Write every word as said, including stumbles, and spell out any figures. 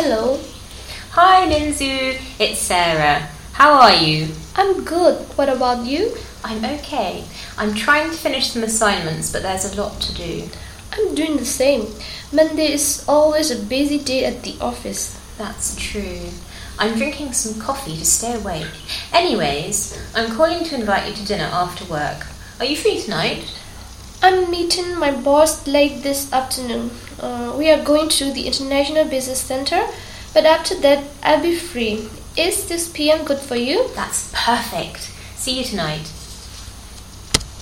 Hello. Hi Linzu, it's Sarah. How are you? I'm good. What about you? I'm okay. I'm trying to finish some assignments, but there's a lot to do. I'm doing the same. Monday is always a busy day at the office. That's true. I'm drinking some coffee to stay awake. Anyways, I'm calling to invite you to dinner after work. Are you free tonight? I'm meeting my boss late this afternoon. Uh, we are going to the International Business Center, but after that I'll be free. Is six p.m. good for you? That's perfect. See you tonight.